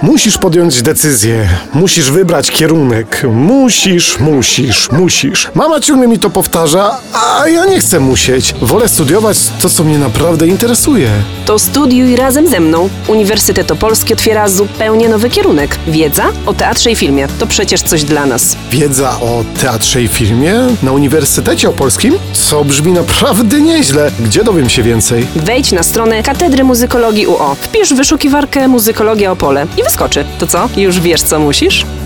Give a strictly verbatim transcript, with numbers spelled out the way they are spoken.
Musisz podjąć decyzję, musisz wybrać kierunek, musisz, musisz, musisz. Mama ciągle mi to powtarza, a ja nie chcę musieć. Wolę studiować to, co mnie naprawdę interesuje. To studiuj razem ze mną. Uniwersytet Opolski otwiera zupełnie nowy kierunek. Wiedza o teatrze i filmie. To przecież coś dla nas. Wiedza o teatrze i filmie na Uniwersytecie Opolskim? Co brzmi naprawdę nieźle. Gdzie dowiem się więcej? Wejdź na stronę Katedry Muzykologii U O. Wpisz w wyszukiwarkę Muzykologia Opole i wyskoczy. To co? Już wiesz, co musisz?